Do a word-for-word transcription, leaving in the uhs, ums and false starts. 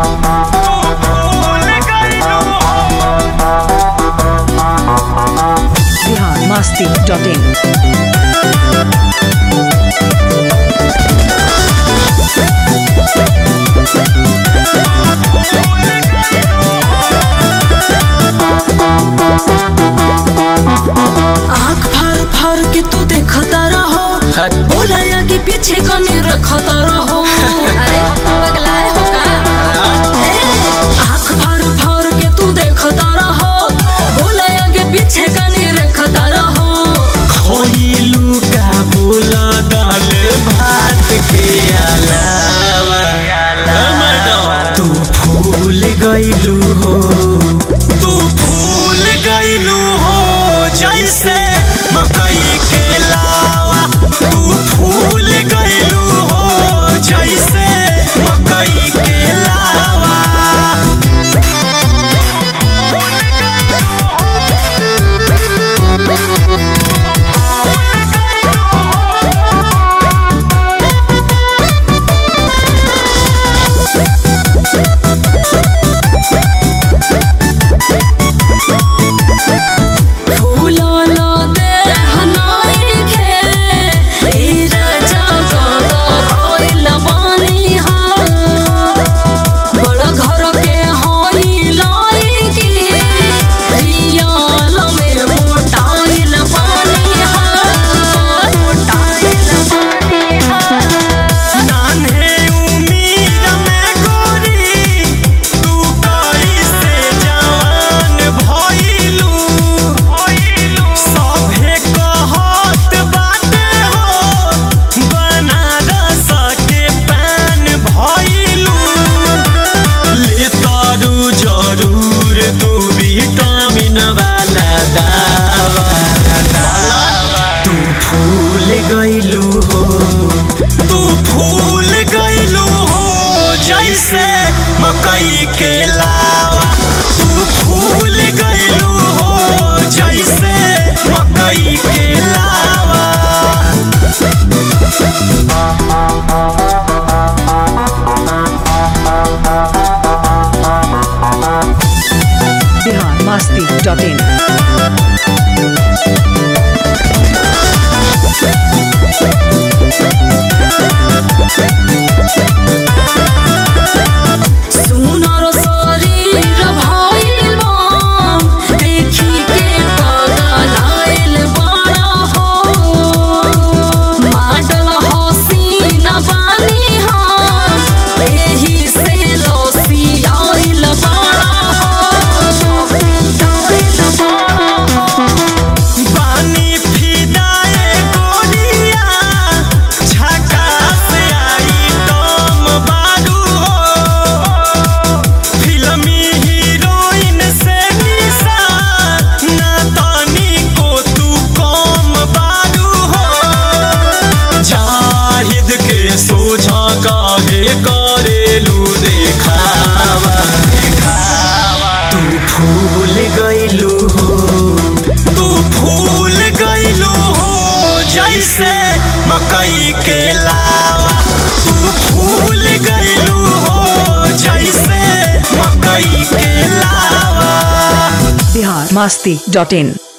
Bihar Masti dot in. आँख फाड़ फाड़ के तू देखता रहो, बोला आगे पीछे कमी रखता रहो। अरे पगलाए हो का? आँख फाड़ फाड़ के तू देखता रहो, बोला आगे पीछे कमी रखता रहो। खोइलू का बोला दाल भात के अलावा तू भूल गइलू हो, तू भूल गइलू हो जैसे मकई के लावा। तू भूल गइलू हो जैसे मकई के लावा। मकई के लावा तू भूल गइलू हो जैसे मकई के लावा। बिहार मस्ती डॉट इन। करेलू देखावा तू भूल गइलू हो, तू भूल गइलू हो जैसे मकई के लावा। तू भूल गइलू हो जैसे मकई के लावा। बिहार मस्ती डॉट इन।